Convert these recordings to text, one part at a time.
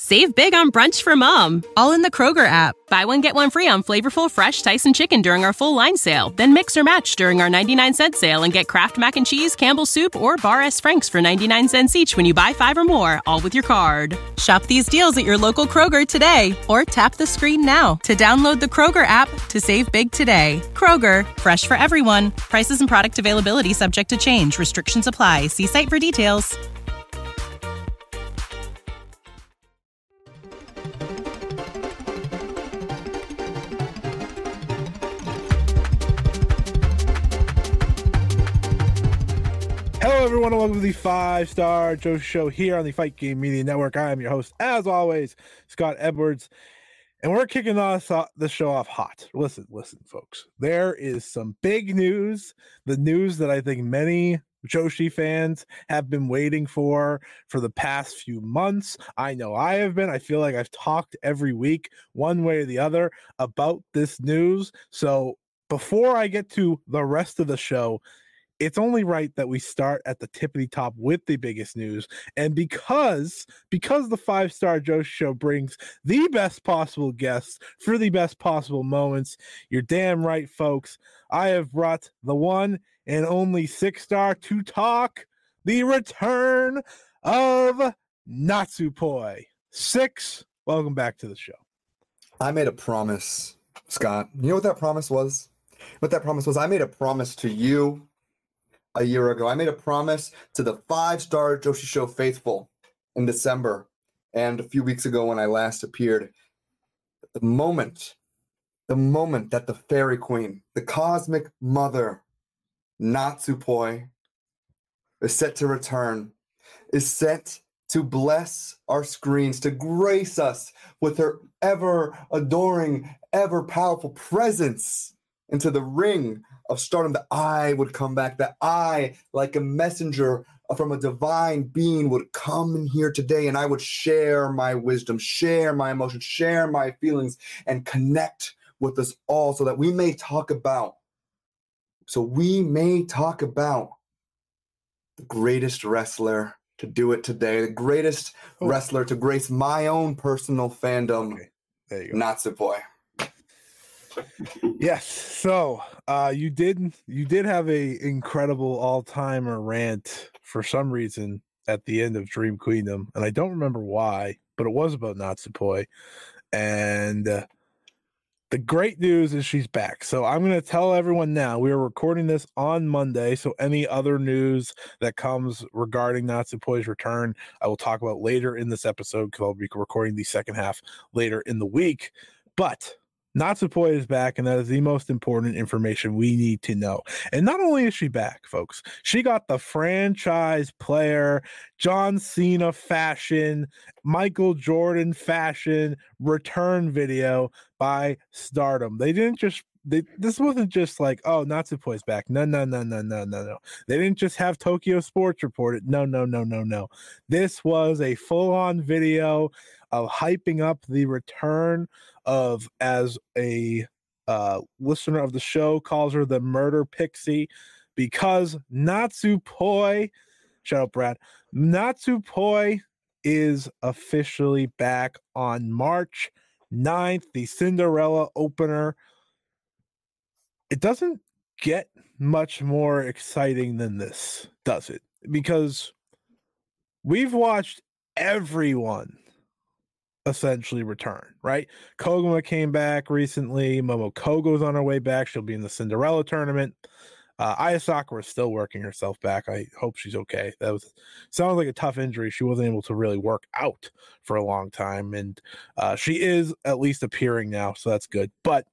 Save big on brunch for mom, all in the Kroger app. Buy one, get one free on flavorful, fresh Tyson chicken during our full line sale. Then mix or match during our 99-cent sale and get Kraft Mac and Cheese, Campbell's Soup, or Bar S. Frank's for 99 cents each when you buy 5 or more, all with your card. Shop these deals at your local Kroger today, or tap the screen now to download the Kroger app to save big today. Kroger, fresh for everyone. Prices and product availability subject to change. Restrictions apply. See site for details. Hello, everyone, and welcome to the 5-Star Joe Show here on the Fight Game Media Network. I am your host, as always, Scott Edwards, and we're kicking the show off hot. Listen, folks. There is some big news, the news that I think many Joshi fans have been waiting for the past few months. I know I have been. I feel like I've talked every week, one way or the other, about this news. So before I get to the rest of the show, it's only right that we start at the tippity top with the biggest news. And because the 5-Star Joe Show brings the best possible guests for the best possible moments, you're damn right, folks. I have brought the one and only 6-Star to talk the return of Natsupoi. 6, welcome back to the show. I made a promise, Scott. You know what that promise was? I made a promise to you a year ago. I made a promise to the 5-Star Joshi Show faithful in December, and a few weeks ago when I last appeared. The moment that the fairy queen, the cosmic mother, Natsupoi, is set to return, is set to bless our screens, to grace us with her ever adoring, ever powerful presence into the ring of stardom, that I would come back, that I, like a messenger from a divine being, would come in here today, and I would share my wisdom, share my emotions, share my feelings, and connect with us all so we may talk about the greatest wrestler to do it today, the greatest wrestler to grace my own personal fandom, Okay. There you go. Natsupoi. Yes. So you did have a incredible all-timer rant for some reason at the end of Dream Queendom, and I don't remember why, but it was about Natsupoi. And the great news is she's back. So I'm going to tell everyone now, we are recording this on Monday, so any other news that comes regarding Natsupoi's return, I will talk about later in this episode, because I'll be recording the second half later in the week. But Natsupoi is back, and that is the most important information we need to know. And not only is she back, folks, she got the franchise player, John Cena fashion, Michael Jordan fashion return video by Stardom. This wasn't just like, oh, Natsupoi's back. No. They didn't just have Tokyo Sports report it. No. This was a full-on video of hyping up the return of, as a listener of the show calls her, the murder pixie, because Natsupoi, shut up, Brad, Natsupoi is officially back on March 9th, the Cinderella opener. It doesn't get much more exciting than this, does it? Because we've watched everyone essentially return, right? Koguma came back recently. Momokogo's on her way back. She'll be in the Cinderella tournament. Aya Sakura is still working herself back. I hope she's okay. Sounds like a tough injury. She wasn't able to really work out for a long time, and she is at least appearing now, so that's good. But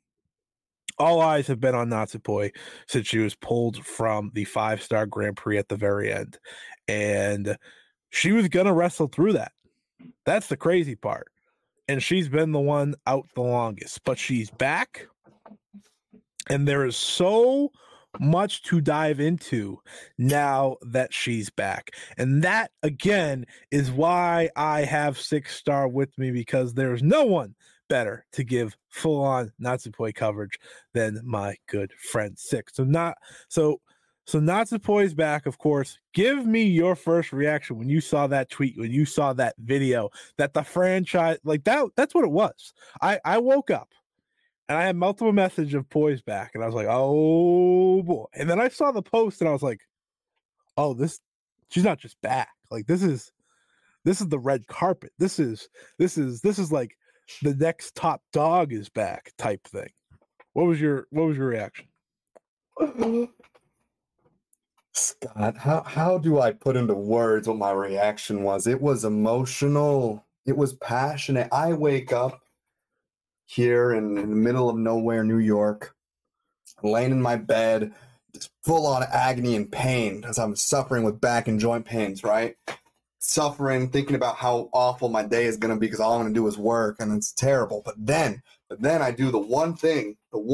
all eyes have been on Natsupoi since she was pulled from the 5-Star Grand Prix at the very end, and she was gonna wrestle through that. That's the crazy part. And she's been the one out the longest, but she's back. And there is so much to dive into now that she's back. And that, again, is why I have 6-Star with me, because there's no one better to give full-on Natsupoi coverage than my good friend 6. So So Natsupoi's back, of course. Give me your first reaction when you saw that tweet, when you saw that video, that the franchise, like that's what it was. I woke up and I had multiple messages of Poise back, and I was like, oh boy. And then I saw the post and I was like, oh, she's not just back. Like this is the red carpet. This is like the next top dog is back type thing. What was your reaction? Scott, how do I put into words what my reaction was? It was emotional. It was passionate. I wake up here in the middle of nowhere, New York, laying in my bed, just full on agony and pain as I'm suffering with back and joint pains, right? Suffering, thinking about how awful my day is going to be because all I'm going to do is work, and it's terrible. But then I do the one thing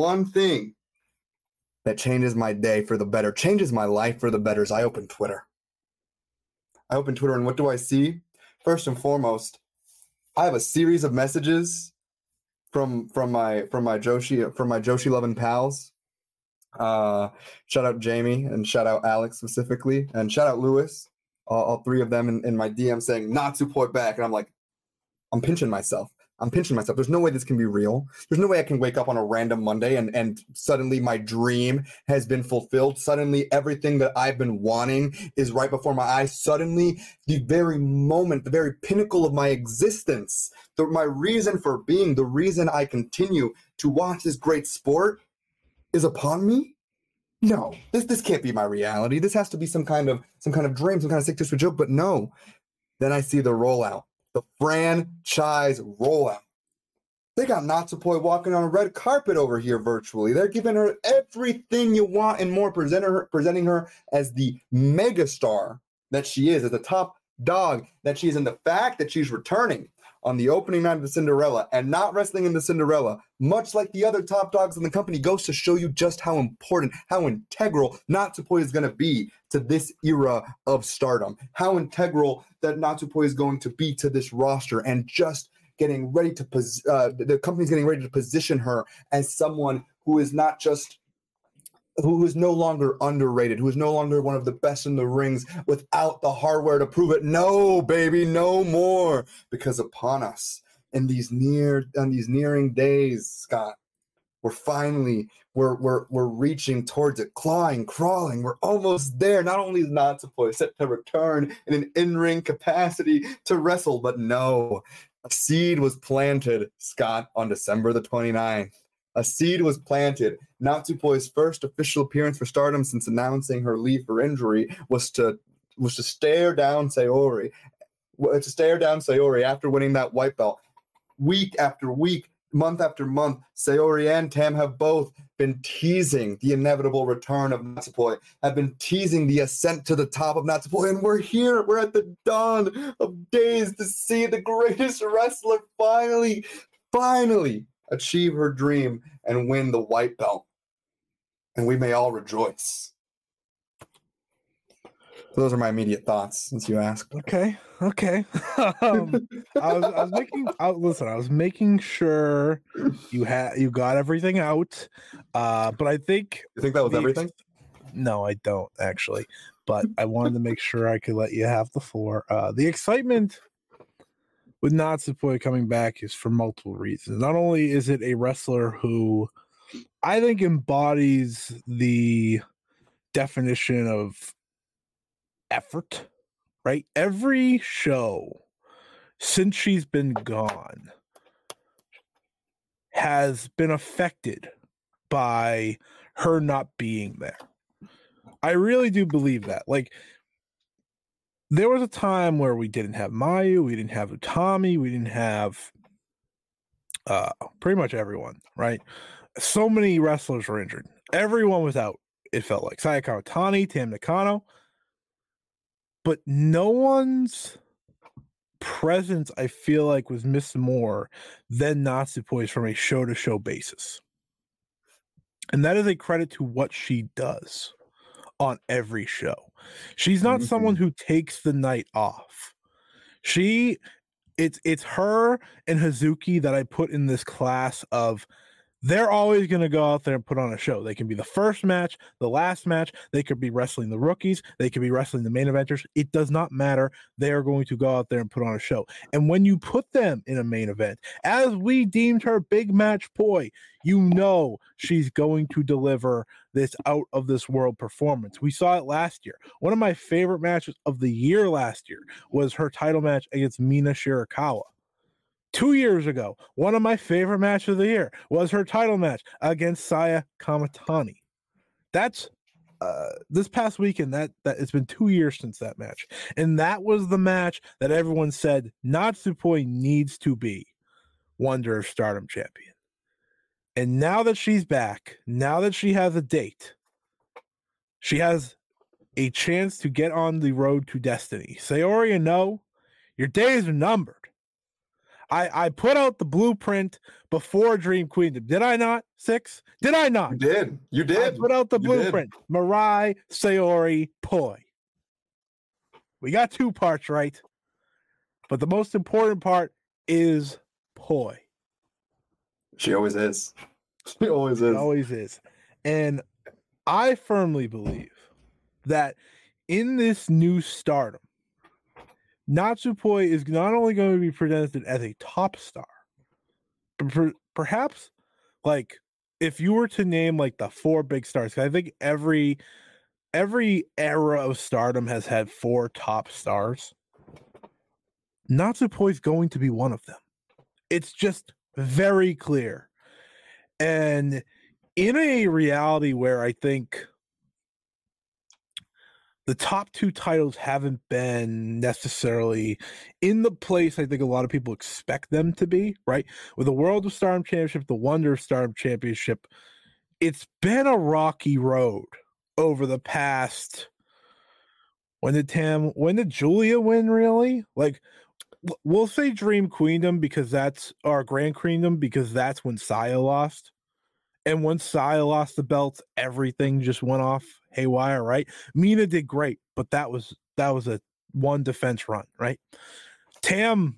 that changes my day for the better, changes my life for the better, is I open Twitter. And what do I see? First and foremost, I have a series of messages from my Joshi loving pals. Shout out Jamie and shout out Alex specifically, and shout out Lewis. All three of them in my DM saying Natsupoi back, and I'm like, I'm pinching myself. There's no way this can be real. There's no way I can wake up on a random Monday and suddenly my dream has been fulfilled. Suddenly everything that I've been wanting is right before my eyes. Suddenly the very moment, the very pinnacle of my existence, my reason for being, the reason I continue to watch this great sport is upon me. No, this can't be my reality. This has to be some kind of dream, some kind of sick twisted joke. But no. Then I see the rollout. The franchise rollout. They got Natsupoi walking on a red carpet over here virtually. They're giving her everything you want and more, presenting her as the megastar that she is, as the top dog that she is, and the fact that she's returning on the opening night of the Cinderella and not wrestling in the Cinderella, much like the other top dogs in the company, goes to show you just how important, how integral Natsupoi is going to be to this era of stardom, how integral that Natsupoi is going to be to this roster, and just getting ready to the company's getting ready to position her as someone who is not just who is no longer underrated, who is no longer one of the best in the rings without the hardware to prove it. No, baby, no more. Because upon us in these nearing days, Scott, we're reaching towards it, clawing, crawling. We're almost there. Not only is Natsupoi set to return in an in-ring capacity to wrestle, but no, a seed was planted, Scott, on December the 29th. A seed was planted. Natsupoi's first official appearance for Stardom since announcing her leave for injury was to stare down Sayori. After winning that white belt. Week after week, month after month, Sayori and Tam have both been teasing the inevitable return of Natsupoi, have been teasing the ascent to the top of Natsupoi, and we're here. We're at the dawn of days to see the greatest wrestler finally achieve her dream and win the white belt, and we may all rejoice. So those are my immediate thoughts since you asked. Okay. I was making sure you got everything out, but I think you think that was everything. No, I don't actually, but I wanted to make sure I could let you have the floor. The excitement with Natsupoi coming back is for multiple reasons. Not only is it a wrestler who I think embodies the definition of effort, right? Every show since she's been gone has been affected by her not being there. I really do believe that. Like, there was a time where we didn't have Mayu, we didn't have Utami, we didn't have pretty much everyone, right? So many wrestlers were injured. Everyone was out, it felt like. Sayaka Otani, Tam Nakano. But no one's presence, I feel like, was missed more than Natsupoi's from a show-to-show basis. And that is a credit to what she does on every show. She's not someone who takes the night off. It's her and Hazuki that I put in this class of they're always going to go out there and put on a show. They can be the first match, the last match. They could be wrestling the rookies. They could be wrestling the main eventers. It does not matter. They are going to go out there and put on a show. And when you put them in a main event, as we deemed her big match Poi, you know she's going to deliver this out of this world performance. We saw it last year. One of my favorite matches of the year last year was her title match against Mina Shirakawa. 2 years ago, one of my favorite matches of the year was her title match against Saya Kamatani. That's this past weekend. That it's been 2 years since that match, and that was the match that everyone said Natsupoi needs to be Wonder of Stardom champion. And now that she's back, now that she has a date, she has a chance to get on the road to destiny. Sayori Ano, your days are numbered. I put out the blueprint before Dream Queendom. Did I not? 6? Did I not? You did. You did. I put out the blueprint. Mirai, Sayori, Poi. We got 2 parts right. But the most important part is Poi. She always is. She always is. She always is. And I firmly believe that in this new Stardom, Natsupoi is not only going to be presented as a top star, but perhaps, like, if you were to name like the 4 big stars, 'cause I think every era of Stardom has had 4 top stars. Natsupoi is going to be one of them. It's just very clear. And in a reality where I think the top 2 titles haven't been necessarily in the place I think a lot of people expect them to be, right? With the World of Stardom Championship, the Wonder of Stardom Championship, it's been a rocky road over the past. When did Julia win, really? Like, we'll say Dream Queendom because that's our Grand Queendom because that's when Saya lost. And once Saya lost the belts, everything just went off haywire, right? Mina did great, but that was a one defense run, right? Tam,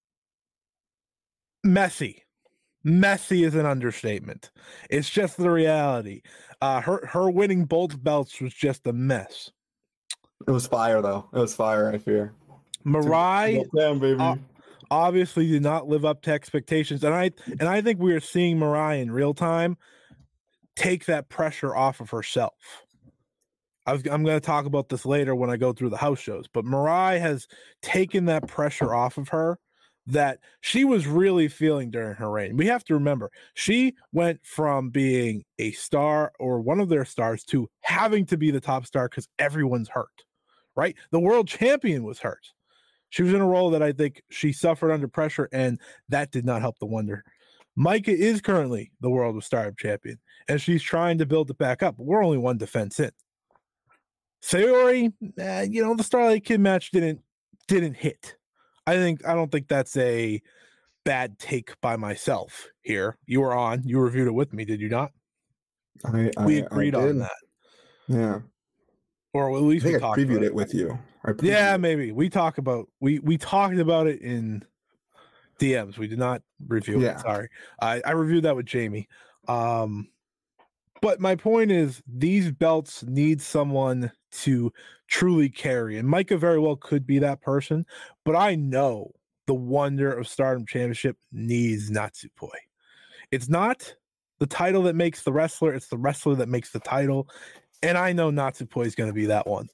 messy. Messy is an understatement. It's just the reality. Her winning both belts was just a mess. It was fire, though. It was fire, I fear. Mirai, Damn, baby. Obviously did not live up to expectations, and I think we are seeing Mirai in real time take that pressure off of herself. I'm going to talk about this later when I go through the house shows, but Mirai has taken that pressure off of her that she was really feeling during her reign. We have to remember, she went from being a star or one of their stars to having to be the top star because everyone's hurt, right? The world champion was hurt. She was in a role that I think she suffered under pressure, and that did not help the Wonder. Micah is currently the World of Stardom champion, and she's trying to build it back up. We're only 1 defense in. Sayori, the Starlight Kid match didn't hit. I don't think that's a bad take by myself here. You were on. You reviewed it with me, did you not? We agreed on that. Yeah. Or at least I think I previewed it with you. Yeah, maybe. We talked about it in DMs. We did not review it. Sorry. I reviewed that with Jamie. But my point is these belts need someone to truly carry. And Micah very well could be that person. But I know the Wonder of Stardom Championship needs Natsupoi. It's not the title that makes the wrestler. It's the wrestler that makes the title. And I know Natsupoi is going to be that one.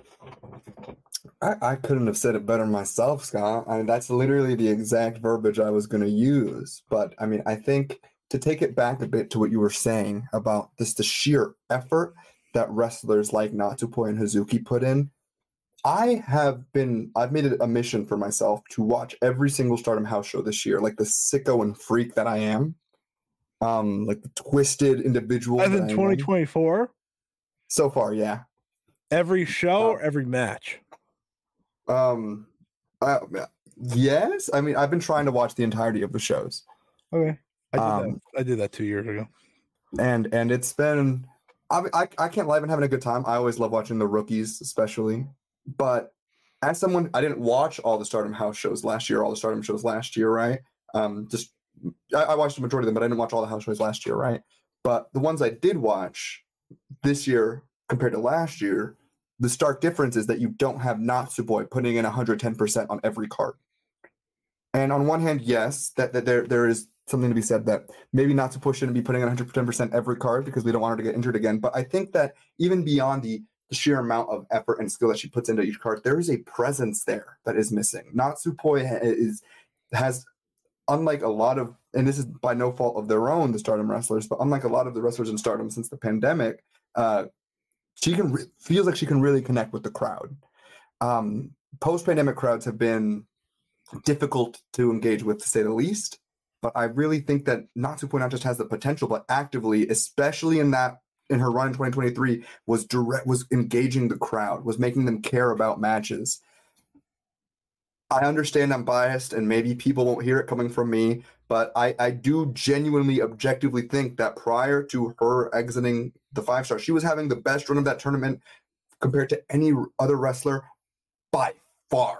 I couldn't have said it better myself, Scott. I mean, that's literally the exact verbiage I was going to use. But I mean, I think to take it back a bit to what you were saying about the sheer effort that wrestlers like Natsupoi and Hazuki put in, I've made it a mission for myself to watch every single Stardom house show this year, like the sicko and freak that I am, like the twisted individual. As in 2024? So far, yeah. Every show or every match? Yes. I mean, I've been trying to watch the entirety of the shows. Okay. I did that 2 years ago. And it's been, I can't lie, I've been having a good time. I always love watching the rookies, especially. But as someone, I didn't watch all the Stardom house shows last year, all the Stardom shows last year, right? Just I watched the majority of them, but I didn't watch all the house shows last year, right? But the ones I did watch this year compared to last year, the stark difference is that you don't have Natsupoi putting in 110% on every card. And on one hand, yes, that there is something to be said that maybe Natsupoi shouldn't be putting in 110% every card because we don't want her to get injured again. But I think that even beyond the sheer amount of effort and skill that she puts into each card, there is a presence there that is missing. Natsupoi has, unlike a lot of, and this is by no fault of their own, the Stardom wrestlers, but unlike a lot of the wrestlers in Stardom since the pandemic, she feels like she can really connect with the crowd. Post-pandemic crowds have been difficult to engage with, to say the least. But I really think that Natsupoi not just has the potential, but actively, especially in her run in 2023, was engaging the crowd, was making them care about matches. I understand I'm biased, and maybe people won't hear it coming from me, but I do genuinely, objectively think that prior to her exiting the 5-star, she was having the best run of that tournament compared to any other wrestler by far.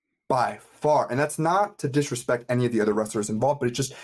And that's not to disrespect any of the other wrestlers involved, but it's just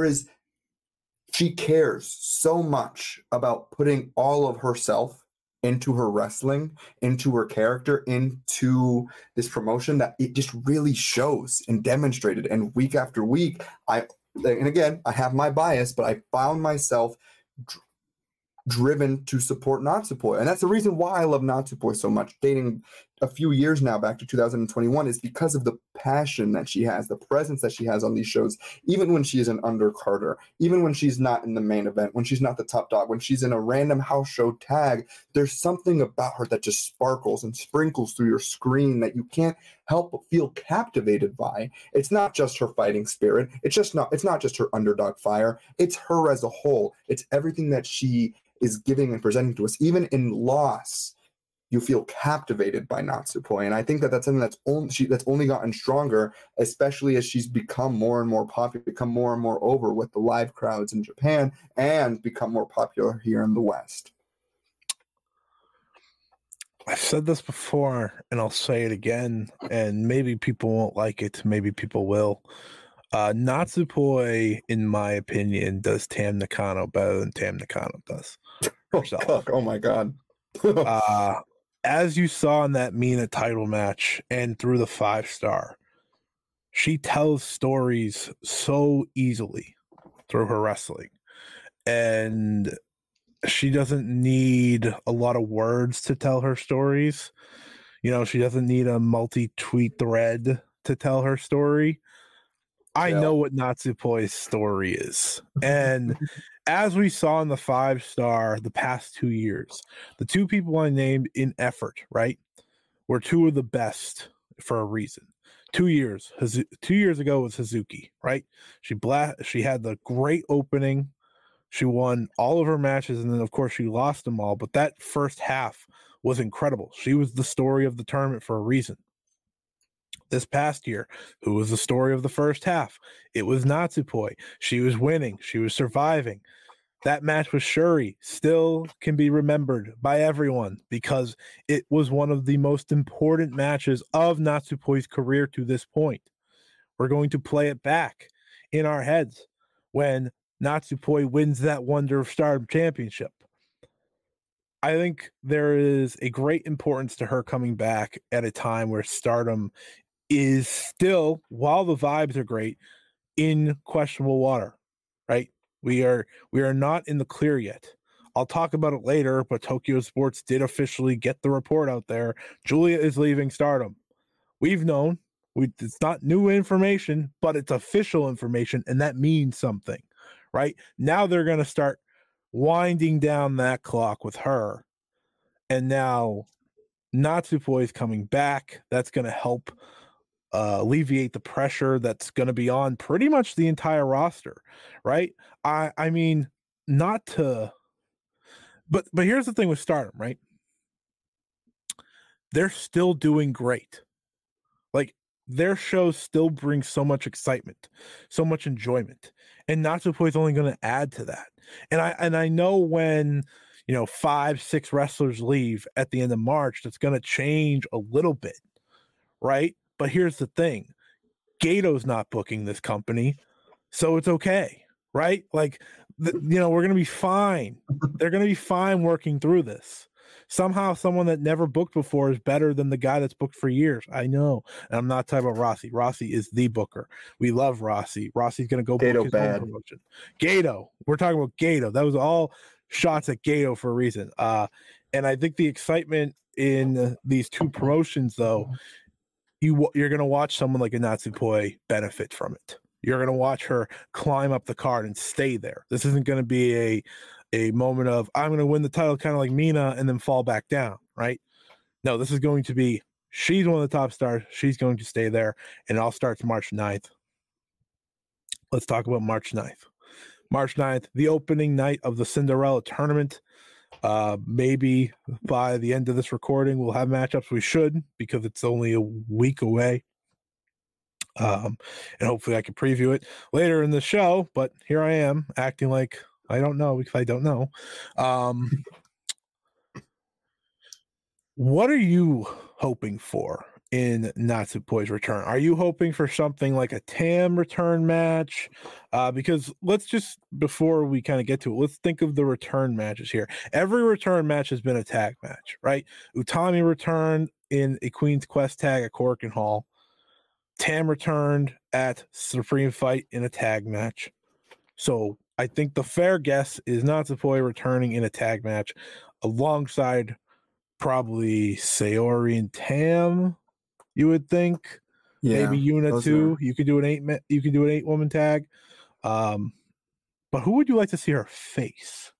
she cares so much about putting all of herself into her wrestling, into her character, into this promotion that it just really shows and demonstrated. And week after week, and again, I have my bias, but I found myself driven to support Natsupoi. And that's the reason why I love Natsupoi so much, dating a few years now back to 2021, is because of the passion that she has, the presence that she has on these shows, even when she is an undercarder, even when she's not in the main event, when she's not the top dog, when she's in a random house show tag, there's something about her that just sparkles and sprinkles through your screen that you can't help but feel captivated by. It's not just her fighting spirit. It's not just her underdog fire. It's her as a whole. It's everything that she is giving and presenting to us. Even in loss, you feel captivated by Natsupoi. And I think that that's something that's only gotten stronger, especially as she's become more and more popular, become more and more over with the live crowds in Japan, and become more popular here in the West. I've said this before, and I'll say it again, and maybe people won't like it, maybe people will. Natsupoi, in my opinion, does Tam Nakano better than Tam Nakano does herself. Oh my God. As you saw in that Mina title match and through the 5-star, she tells stories so easily through her wrestling. And she doesn't need a lot of words to tell her stories. She doesn't need a multi-tweet thread to tell her story. I know what Natsupoi's story is. And as we saw in the 5-star the past 2 years, the two people I named in effort, right, were two of the best for a reason. 2 years. 2 years ago was Hazuki, right? She had the great opening. She won all of her matches, and then, of course, she lost them all. But that first half was incredible. She was the story of the tournament for a reason. This past year, who was the story of the first half? It was Natsupoi. She was winning. She was surviving. That match with Shuri still can be remembered by everyone because it was one of the most important matches of Natsupoi's career to this point. We're going to play it back in our heads when Natsupoi wins that Wonder of Stardom championship. I think there is a great importance to her coming back at a time where Stardom is still, while the vibes are great, in questionable water, right? We are not in the clear yet. I'll talk about it later, but Tokyo Sports did officially get the report out there. Giulia is leaving Stardom. We've known. It's not new information, but it's official information, and that means something, right? Now they're going to start winding down that clock with her, and now Natsupoi is coming back. That's going to help alleviate the pressure that's going to be on pretty much the entire roster, right? I mean, not to, but here's the thing with Stardom, right? They're still doing great. Like, their shows still bring so much excitement, so much enjoyment, and Natsupoi is only going to add to that. And I know when 5-6 wrestlers leave at the end of March, that's going to change a little bit, right? But here's the thing. Gato's not booking this company. So it's okay, right? Like, we're going to be fine. They're going to be fine working through this. Somehow someone that never booked before is better than the guy that's booked for years. I know. And I'm not talking about Rossi. Rossi is the booker. We love Rossi. Rossi's going to go Gato book his own bad. promotion. Gato. We're talking about Gato. That was all shots at Gato for a reason. And I think the excitement in these two promotions, though, you're going to watch someone like a Natsupoi benefit from it. You're going to watch her climb up the card and stay there. This isn't going to be a moment of, I'm going to win the title kind of like Mina and then fall back down, right? No, this is going to be, she's one of the top stars. She's going to stay there, and it all starts March 9th. Let's talk about March 9th. March 9th, the opening night of the Cinderella tournament. Maybe by the end of this recording, we'll have matchups. We should, because it's only a week away. And hopefully I can preview it later in the show, but here I am acting like I don't know because I don't know. What are you hoping for in Natsupoi's return? Are you hoping for something like a Tam return match? Because let's just, before we kind of get to it, let's think of the return matches here. Every return match has been a tag match, right? Utami returned in a Queen's Quest tag at Korakuen Hall. Tam returned at Supreme Fight in a tag match. So I think the fair guess is Natsupoi returning in a tag match alongside probably Sayori and Tam, you would think. Yeah, maybe Yuna too. You could do an 8-woman tag. But who would you like to see her face?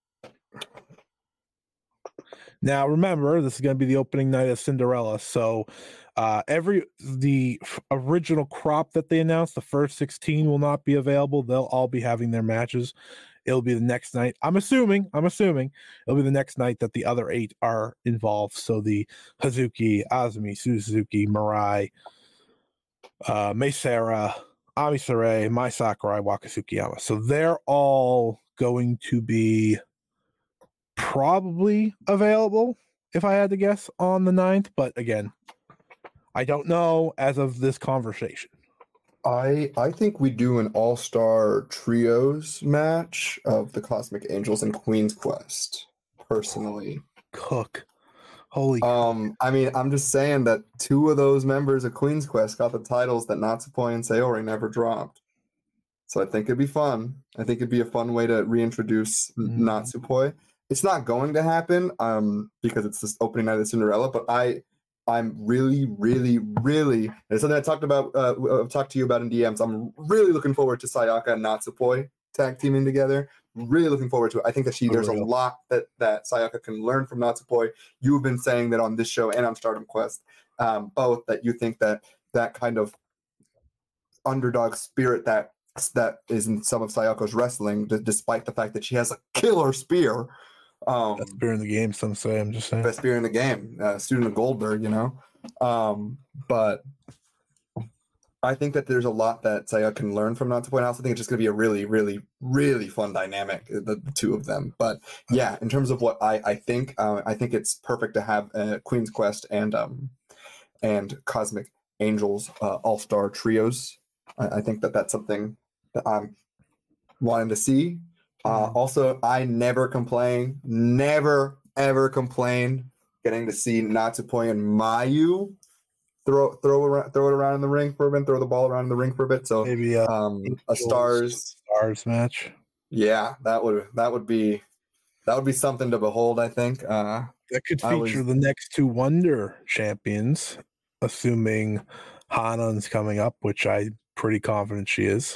Now, remember, this is going to be the opening night of Cinderella, so the original crop that they announced, the first 16 will not be available. They'll all be having their matches. It'll be the next night. I'm assuming it'll be the next night that the other 8 are involved. So the Hazuki, Azumi, Suzuki, Mirai, Mei Seira, Ami Sarai, Mai Sakurai, Waka Tsukiyama. So they're all going to be probably available, if I had to guess, on the 9th. But again, I don't know as of this conversation. I think we do an all-star trios match of the Cosmic Angels and Queen's Quest, personally. Cook. Holy I mean, I'm just saying that 2 of those members of Queen's Quest got the titles that Natsupoi and Sayori never dropped. So I think it'd be fun. I think it'd be a fun way to reintroduce Natsupoi. It's not going to happen because it's this opening night of Cinderella, but I'm really, really, really, and it's something I talked to you about in DMs. I'm really looking forward to Sayaka and Natsupoi tag teaming together. Really looking forward to it. I think that there's a lot that Sayaka can learn from Natsupoi. You've been saying that on this show and on Stardom Quest, both, that you think that kind of underdog spirit that is in some of Sayaka's wrestling, despite the fact that she has a killer spear. Best spear in the game, some say. I'm just saying. Best spear in the game. Student of Goldberg, But I think that there's a lot that Sayaka can learn from Natsupoi. And I also think it's just going to be a really, really, really fun dynamic, the 2 of them. But yeah, in terms of what I think it's perfect to have Queen's Quest and Cosmic Angels all-star trios. I think that's something that I'm wanting to see. Also, I never ever complain getting to see Natsupoi and Mayu throw it around in the ring for a bit, throw the ball around in the ring for a bit. So maybe a stars match. Yeah, that would be something to behold, I think. That could feature the next 2 Wonder champions, assuming Hanan's coming up, which I'm pretty confident she is.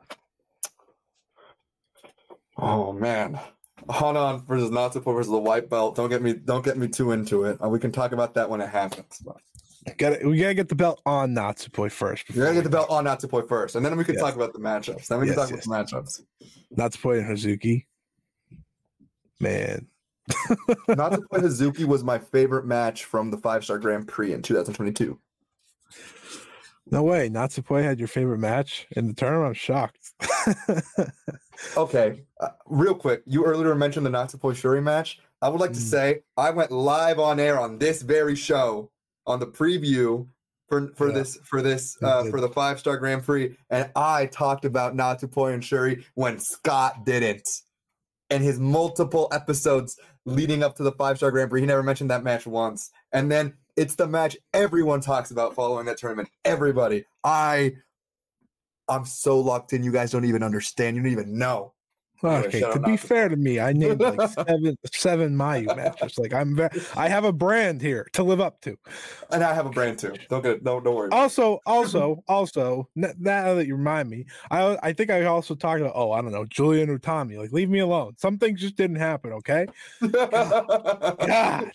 Oh man, Hanan versus Natsupoi versus the white belt. Don't get me too into it. We can talk about that when it happens. We gotta get the belt on Natsupoi first. You gotta get the belt on Natsupoi first, and then we can talk about the matchups. Then we can talk about the matchups. Natsupoi and Hazuki. Man. Natsupoi Hazuki was my favorite match from the 5-Star Grand Prix in 2022. No way. Natsupoi had your favorite match in the tournament? I'm shocked. Okay, real quick. You earlier mentioned the Natsupoi Shuri match. I would like to say I went live on air on this very show on the preview for this for the 5-star Grand Prix, and I talked about Natsupoi and Shuri when Scott didn't. And his multiple episodes leading up to the 5-star Grand Prix, he never mentioned that match once. And then it's the match everyone talks about following that tournament. Everybody. I'm so locked in. You guys don't even understand. You don't even know. Okay, to be fair to me, I named like seven Mayu matches. Like I have a brand here to live up to, and I have a brand too. Don't worry. Also, now that you remind me, I think I also talked about I don't know, Julian Utami. Like, leave me alone. Some things just didn't happen. Okay, God.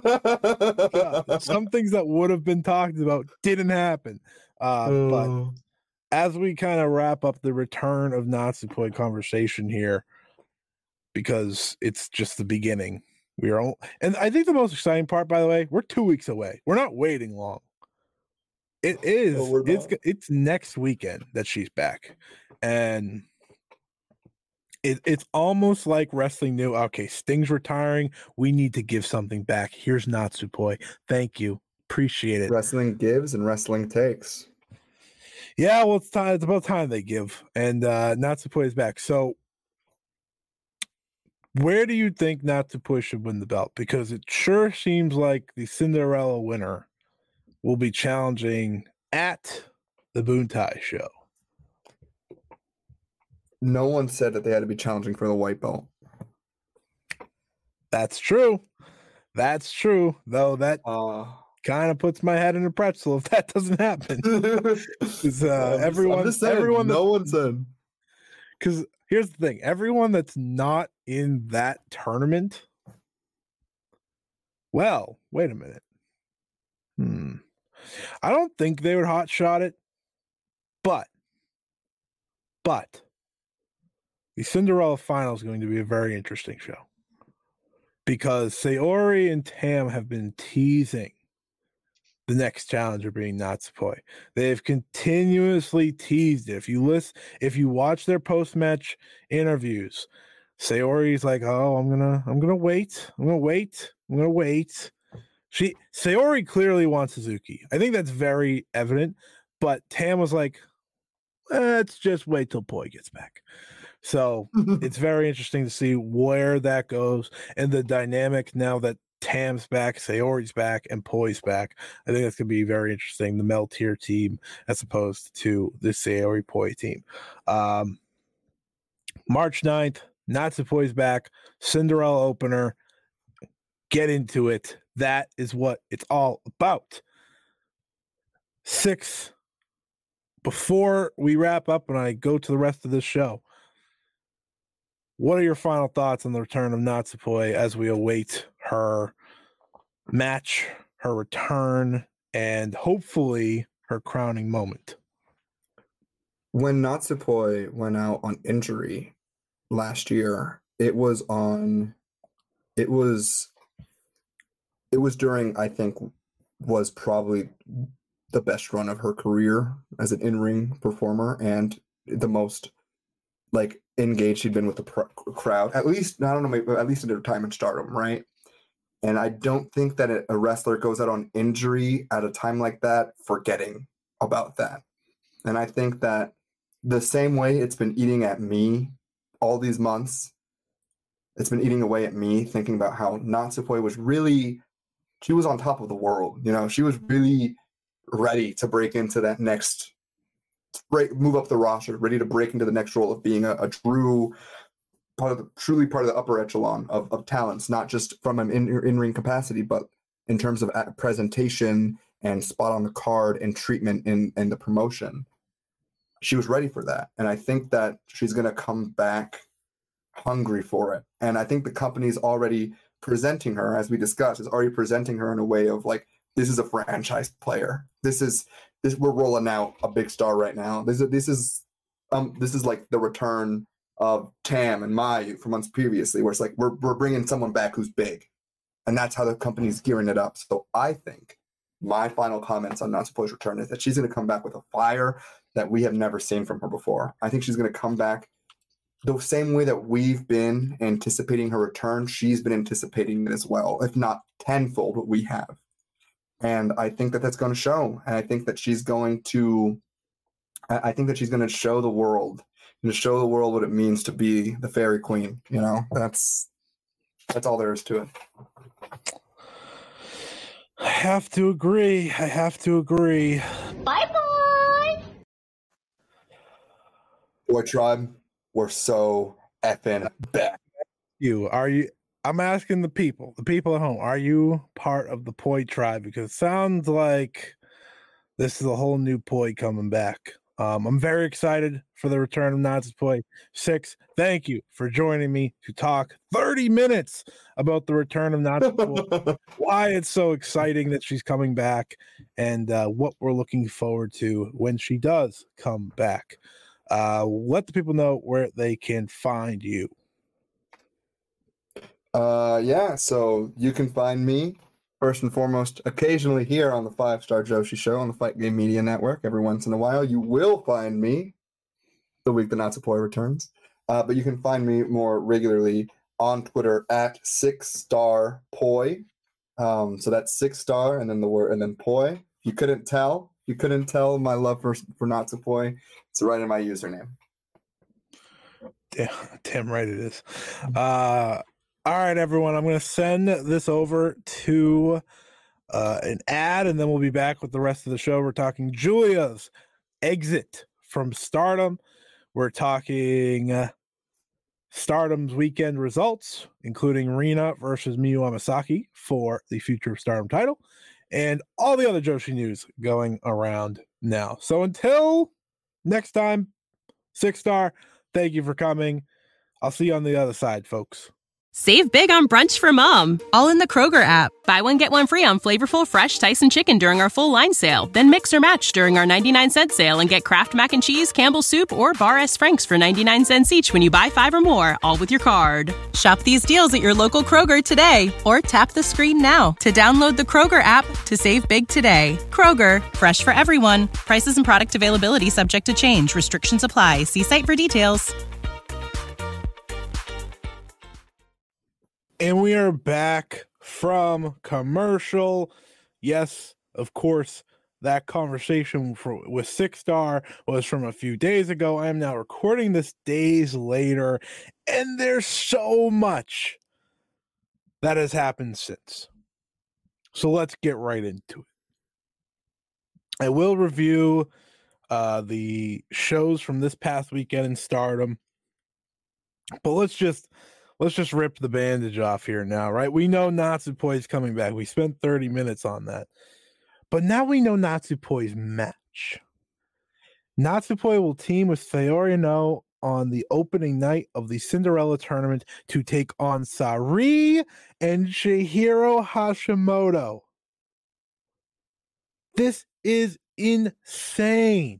Some things that would have been talked about didn't happen. But as we kind of wrap up the return of Natsupoi conversation here, because it's just the beginning. And I think the most exciting part, by the way, we're 2 weeks away. We're not waiting long. It is. It's next weekend that she's back, and it's almost like wrestling knew. Okay, Sting's retiring. We need to give something back. Here's Natsupoi. Thank you. Appreciate it. Wrestling gives and wrestling takes. Yeah, well, it's about time they give, and Natsupoi is back. So, where do you think Natsupoi should win the belt? Because it sure seems like the Cinderella winner will be challenging at the Buntai show. No one said that they had to be challenging for the white belt. That's true. Though that kind of puts my head in a pretzel if that doesn't happen. Everyone said. Because here's the thing: everyone that's not in that tournament. Well, wait a minute. I don't think they would hot shot it, but the Cinderella final is going to be a very interesting show because Saori and Tam have been teasing the next challenger being Natsupoi. They've continuously teased it. If you watch their post-match interviews, Saori's like, "Oh, I'm gonna wait. Saori clearly wants Suzuki. I think that's very evident. But Tam was like, let's just wait till Poi gets back. So it's very interesting to see where that goes and the dynamic now that Tam's back, Saori's back, and Poi's back. I think that's going to be very interesting. The Mel Tier team as opposed to the Saori Poi team. March 9th, Natsupoi's back. Cinderella opener. Get into it. That is what it's all about. 6, before we wrap up and I go to the rest of this show, what are your final thoughts on the return of Natsupoi as we await her match, her return, and hopefully her crowning moment? When Natsupoi went out on injury last year, it was during, I think, was probably the best run of her career as an in-ring performer and the most engaged she'd been with the crowd, at least, I don't know, maybe, at least in her time in Stardom, right? And I don't think that a wrestler goes out on injury at a time like that forgetting about that. And I think that the same way it's been eating at me all these months, it's been eating away at me thinking about how Natsupoi was really, she was on top of the world. You know, she was really ready to break into that next, move up the roster, ready to break into the next role of being a true truly part of the upper echelon of talents, not just from an in-ring capacity, but in terms of presentation and spot on the card and treatment in the promotion. She was ready for that. And I think that she's going to come back hungry for it. And I think the company's already presenting her, as we discussed, is already presenting her in a way of this is a franchise player. We're rolling out a big star right now. This is like the return of Tam and Mayu from months previously, where it's we're bringing someone back who's big, and that's how the company's gearing it up. So I think my final comments on Natsupoi's return is that she's going to come back with a fire that we have never seen from her before. I think she's going to come back the same way that we've been anticipating her return. She's been anticipating it as well, if not tenfold what we have. And I think that that's going to show. And I think that she's going to show the world, and to show the world what it means to be the Fairy Queen. You know, that's all there is to it. I have to agree. Bye bye. Boy Tribe, we're so effing back. I'm asking the people at home, are you part of the Poi tribe? Because it sounds like this is a whole new Poi coming back. I'm very excited for the return of Natsupoi 6. Thank you for joining me to talk 30 minutes about the return of Natsupoi, why it's so exciting that she's coming back, and what we're looking forward to when she does come back. Let the people know where they can find you. So you can find me first and foremost occasionally here on the 5-Star Joshi Show on the Fight Game Media Network. Every once in a while, you will find me the week the Natsupoi returns. But you can find me more regularly on Twitter at 6-Star Poi. So that's 6-star and then the word and then Poi. You couldn't tell my love for Natsupoi. It's right in my username. Damn right it is. All right, everyone. I'm going to send this over to an ad, and then we'll be back with the rest of the show. We're talking Giulia's exit from Stardom. We're talking Stardom's weekend results, including Rina versus Miyu Amasaki for the Future of Stardom title, and all the other Joshi news going around now. So until next time, 6-Star, thank you for coming. I'll see you on the other side, folks. Save big on brunch for mom, all in the Kroger app. Buy one, get one free on flavorful, fresh Tyson chicken during our full line sale. Then mix or match during our 99-cent sale and get Kraft Mac and Cheese, Campbell's Soup, or Bar S. Frank's for 99 cents each when you buy 5 or more, all with your card. Shop these deals at your local Kroger today, or tap the screen now to download the Kroger app to save big today. Kroger, fresh for everyone. Prices and product availability subject to change. Restrictions apply. See site for details. And we are back from commercial. Yes, of course, that conversation with 6-Star was from a few days ago. I am now recording this days later, and there's so much that has happened since. So let's get right into it. I will review the shows from this past weekend in Stardom, but let's just rip the bandage off here now, right? We know Natsupoi is coming back. We spent 30 minutes on that. But now we know Natsupoi's match. Natsupoi will team with Saori Anou on the opening night of the Cinderella tournament to take on Sari and Chihiro Hashimoto. This is insane.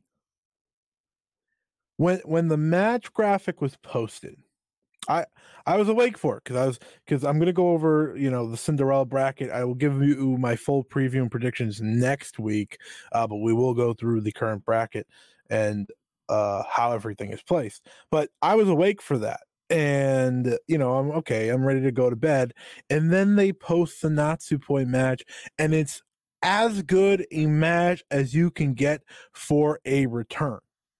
When the match graphic was posted, I was awake for it because I'm going to go over, the Cinderella bracket. I will give you my full preview and predictions next week, but we will go through the current bracket and how everything is placed. But I was awake for that, and I'm okay. I'm ready to go to bed, and then they post the Natsupoi match, and it's as good a match as you can get for a return.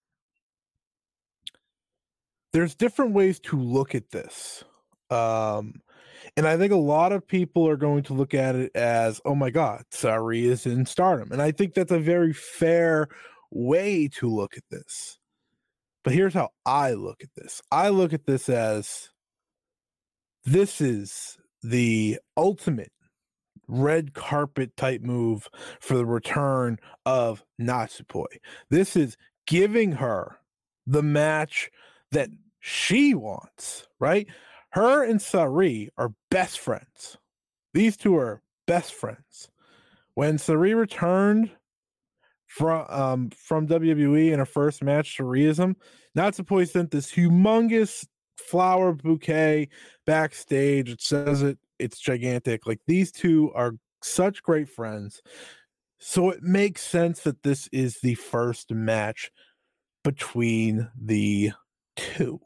There's different ways to look at this. And I think a lot of people are going to look at it as, oh my God, Sari is in Stardom. And I think that's a very fair way to look at this. But here's how I look at this. I look at this as, this is the ultimate red carpet type move for the return of Natsupoi. This is giving her the match that she wants, right? Her and Sari are best friends. These two are best friends. When Sari returned from WWE in her first match to Riism, Natsupoi sent this humongous flower bouquet backstage. It says it's gigantic. Like, these two are such great friends. So it makes sense that this is the first match between the two.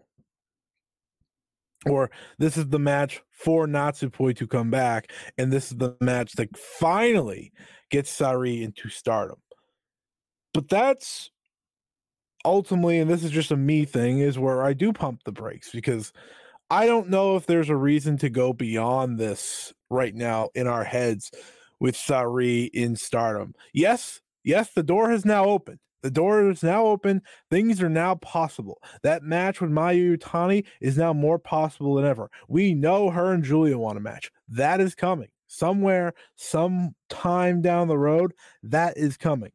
Or this is the match for Natsupoi to come back, and this is the match that finally gets Sareee into Stardom. But that's ultimately, and this is just a me thing, is where I do pump the brakes, because I don't know if there's a reason to go beyond this right now in our heads with Sareee in Stardom. Yes, the door has now opened. The door is now open. Things are now possible. That match with Mayu Iwatani is now more possible than ever. We know her and Giulia want a match. That is coming. Somewhere, sometime down the road, that is coming.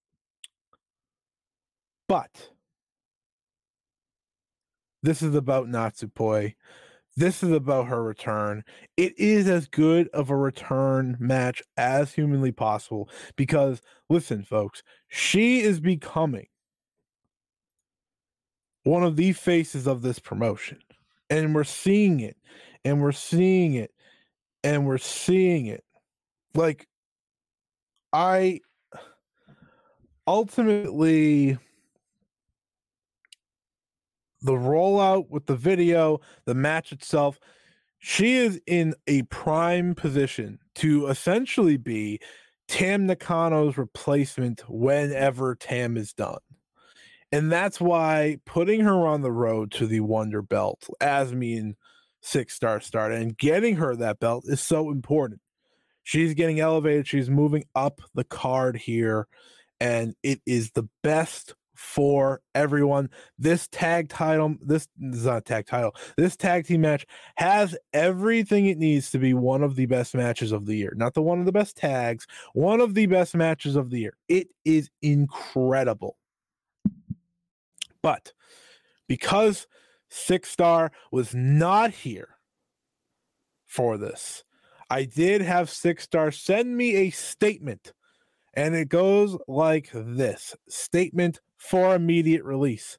But this is about Natsupoi. This is about her return. It is as good of a return match as humanly possible, because, listen, folks, she is becoming one of the faces of this promotion. And we're seeing it, and we're seeing it, and we're seeing it. Like, I ultimately, the rollout with the video, the match itself, she is in a prime position to essentially be Tam Nakano's replacement whenever Tam is done. And that's why putting her on the road to the Wonder Belt, as me and 6-Star started, and getting her that belt is so important. She's getting elevated. She's moving up the card here, and it is the best for everyone. This tag title, this is not a tag title, this tag team match has everything it needs to be one of the best matches of the year. Not the one of the best tags, one of the best matches of the year. It is incredible. But because 6-Star was not here for this, I did have 6-Star send me a statement, and it goes like this. Statement for immediate release.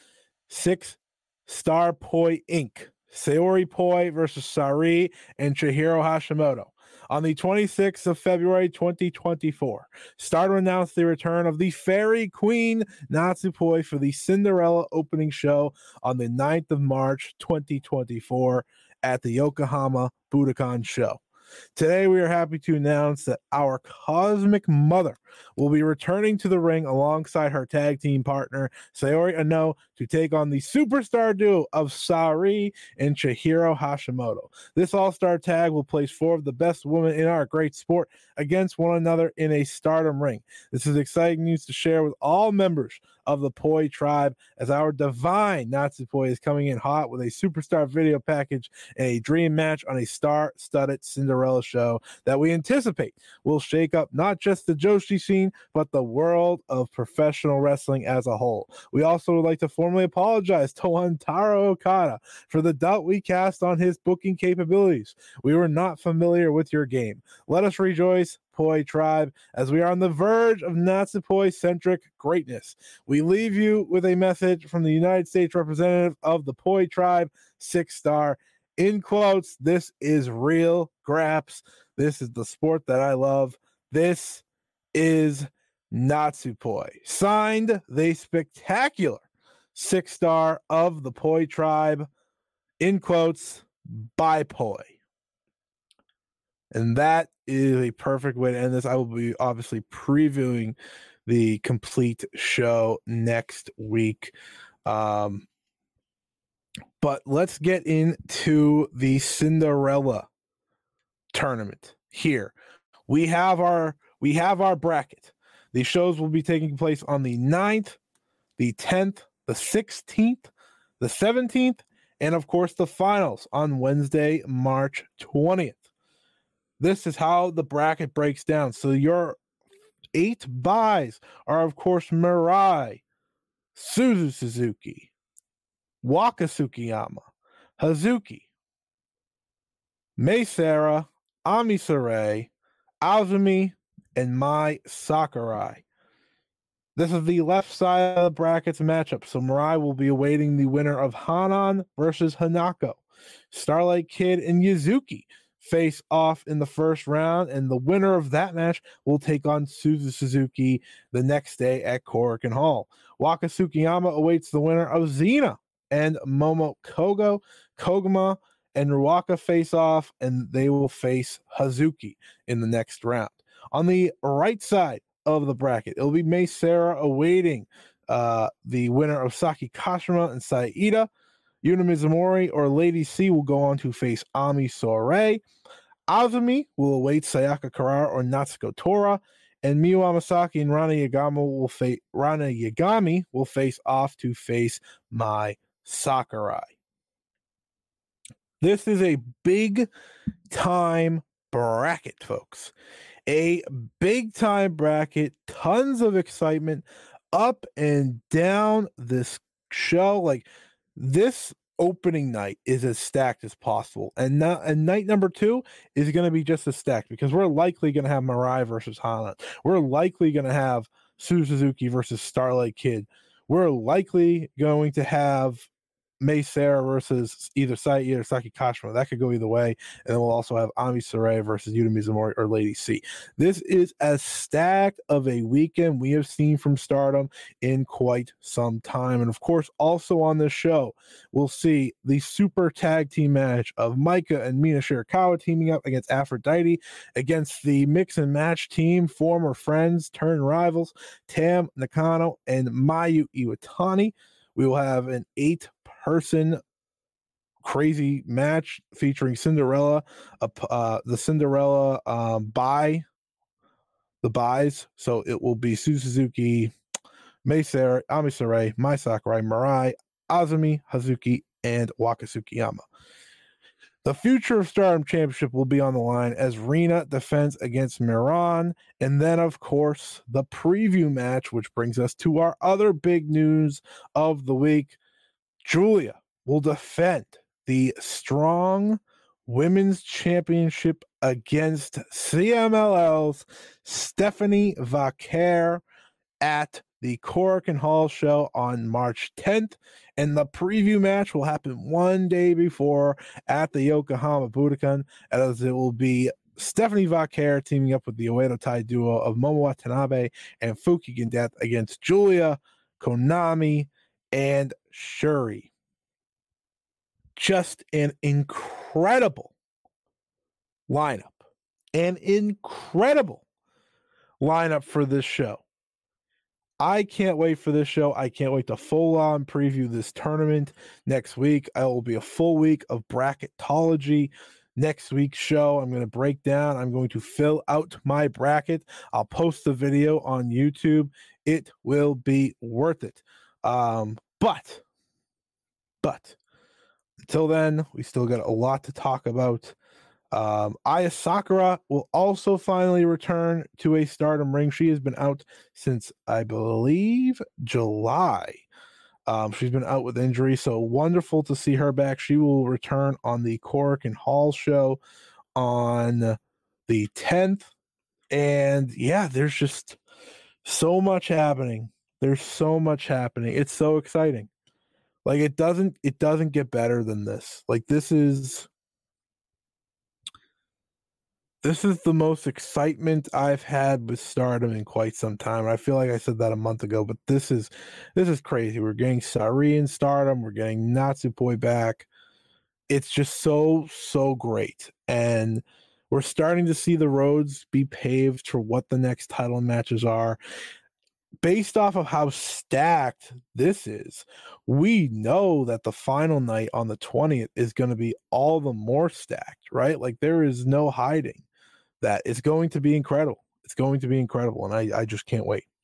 6-Star Poi Inc. Saori Poi versus Sareee and Chihiro Hashimoto. On the 26th of February, 2024, Stardom announced the return of the Fairy Queen Natsupoi for the Cinderella opening show on the 9th of March, 2024 at the Yokohama Budokan Show. Today, we are happy to announce that our Cosmic Mother will be returning to the ring alongside her tag team partner, Saori Anou, to take on the superstar duo of Sareee and Chihiro Hashimoto. This all-star tag will place 4 of the best women in our great sport against one another in a Stardom ring. This is exciting news to share with all members of the Poi tribe, as our divine Natsupoi is coming in hot with a superstar video package and a dream match on a star-studded Cinderella show that we anticipate will shake up not just the Joshi scene, but the world of professional wrestling as a whole. We also would like to formally apologize to one Taro Okada for the doubt we cast on his booking capabilities. We were not familiar with your game. Let us rejoice, Poi tribe, as we are on the verge of Natsupoi-centric greatness. We leave you with a message from the United States representative of the Poi tribe, 6-Star. In quotes, this is real graps. This is the sport that I love. This is Natsupoi. Signed, the spectacular 6-Star of the Poi tribe. In quotes, by Poi. And that is a perfect way to end this. I will be obviously previewing the complete show next week. But let's get into the Cinderella tournament here. We have our bracket. The shows will be taking place on the 9th, the 10th, the 16th, the 17th, and of course the finals on Wednesday, March 20th. This is how the bracket breaks down. So your 8 buys are, of course, Mirai, Suzu Suzuki, Waka Tsukiyama, Hazuki, Mei Seira, Ami Sourei, Azumi, and Mai Sakurai. This is the left side of the bracket's matchup. So Mirai will be awaiting the winner of Hanan versus Hanako. Starlight Kid and Yuzuki face off in the first round, and the winner of that match will take on Suzu Suzuki the next day at Korakuen Hall. Waka Tsukiyama awaits the winner of Xena and Momo Kogo. Koguma and Ruaka face off, and they will face Hazuki in the next round. On the right side of the bracket, it'll be Mei Seira awaiting the winner of Saki Kashima and Saida. Yuna Mizumori or Lady C will go on to face Ami Sourei. Azumi will await Sayaka Karara or Natsuko Tora. And Miyu Amasaki and Rana Yagami will face off to face Mai Sakurai. This is a big time bracket, folks. A big time bracket, tons of excitement up and down this show. Like, this opening night is as stacked as possible, and night number 2 is going to be just as stacked, because we're likely going to have Mirai versus Hana. We're likely going to have Suzuki versus Starlight Kid. We're likely going to have Mei Seira versus either Saida or Saki Kashima. That could go either way. And then we'll also have Ami Sourei versus Yuta Mizumori or Lady C. This is as stacked of a weekend we have seen from Stardom in quite some time. And of course, also on this show, we'll see the super tag team match of Maika and Mina Shirakawa teaming up against Aphrodite against the mix and match team, former friends turned rivals, Tam Nakano and Mayu Iwatani. We will have an 8-person crazy match featuring Cinderella, the Cinderella by the buys. So it will be Suzuki, Mei Seira, Ami Sourei, Mai Sakurai, Mirai, Azumi, Hazuki, and Waka Tsukiyama. The Future of Stardom Championship will be on the line as Rina defends against Miran. And then, of course, the preview match, which brings us to our other big news of the week. Giulia will defend the Strong Women's Championship against CMLL's Stephanie Vaquer at the Korakuen Hall show on March 10th, and the preview match will happen one day before at the Yokohama Budokan, as it will be Stephanie Vaquer teaming up with the Oedo Tai duo of Momo Watanabe and Fukigen Death against Giulia, Konami, and Shuri. Just an incredible lineup. An incredible lineup for this show. I can't wait for this show. I can't wait to full on preview this tournament next week. It will be a full week of bracketology. Next week's show, I'm going to break down. I'm going to fill out my bracket. I'll post the video on YouTube. It will be worth it. But until then, we still got a lot to talk about. Aya Sakura will also finally return to a Stardom ring. She has been out since, I believe, July. She's been out with injury, so wonderful to see her back. She will return on the Korakuen Hall show on the 10th. And yeah, there's just so much happening. There's so much happening. It's so exciting. Like, it doesn't get better than this. Like, this is the most excitement I've had with Stardom in quite some time. I feel like I said that a month ago, but this is crazy. We're getting Sari in Stardom. We're getting Natsupoi back. It's just so great. And we're starting to see the roads be paved for what the next title matches are. Based off of how stacked this is, we know that the final night on the 20th is going to be all the more stacked, right? Like, there is no hiding that. It's going to be incredible. It's going to be incredible, and I just can't wait.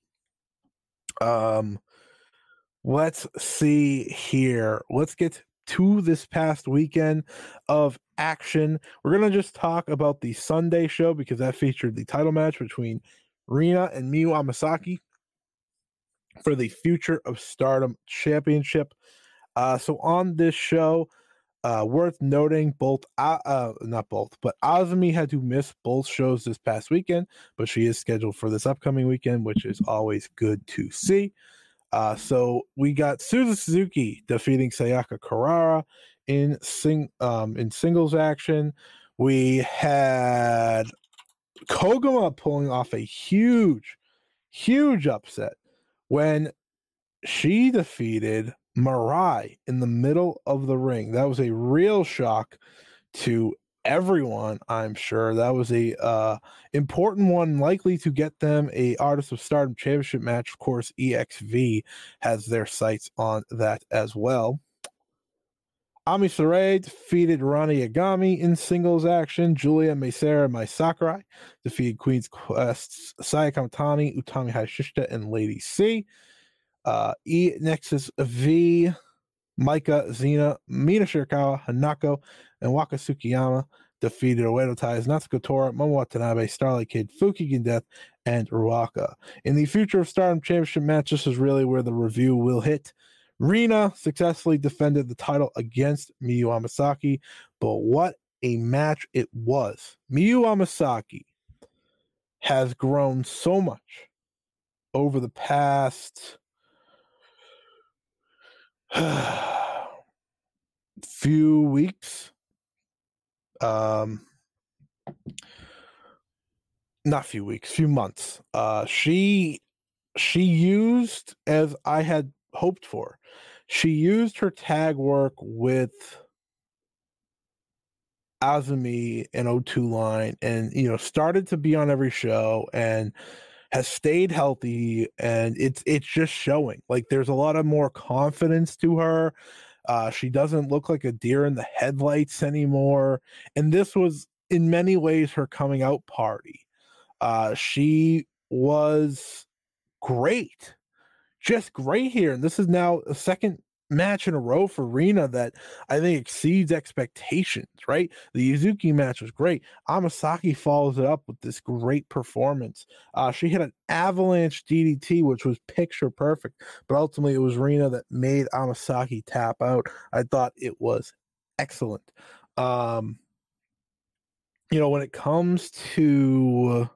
Let's see here. Let's get to this past weekend of action. We're going to just talk about the Sunday show because that featured the title match between Rina and Miyu Amasaki for the Future of Stardom Championship. So on this show, worth noting, not both, but Azumi had to miss both shows this past weekend, but she is scheduled for this upcoming weekend, which is always good to see. So we got Suzuki defeating Sayaka Karara in singles action. We had Koguma pulling off a huge upset when she defeated Mirai in the middle of the ring. That was a real shock to everyone, I'm sure. That was a important one, likely to get them a Artist of Stardom Championship match. Of course, EXV has their sights on that as well. Ami Sourei defeated Rani Yagami in singles action. Julia Meisera and Mai Sakurai defeated Queen's Quest's Saya Kamatani, Utami Hayashishita, and Lady C. Nexus V, Maika, Xena, Mina Shirakawa, Hanako, and Waka Tsukiyama defeated Oedo Tai's Natsuko Tora, Momo Watanabe, Starlight Kid, Fukigen Death, and Ruaka. In the Future of Stardom Championship match, this is really where the review will hit. Rina successfully defended the title against Miyu Amasaki, but what a match it was. Miyu Amasaki has grown so much over the past few weeks. Not few weeks, few months. She used, as I had hoped for, she used her tag work with Azumi and O2 line, and started to be on every show and has stayed healthy, and it's just showing. Like, there's a lot of more confidence to her. She doesn't look like a deer in the headlights anymore, and this was in many ways her coming out party. She was great, just great here, and this is now a second match in a row for Rina that I think exceeds expectations, right? The Yuzuki match was great. Amasaki follows it up with this great performance. She hit an avalanche DDT, which was picture perfect, but ultimately it was Rina that made Amasaki tap out. I thought it was excellent. When it comes to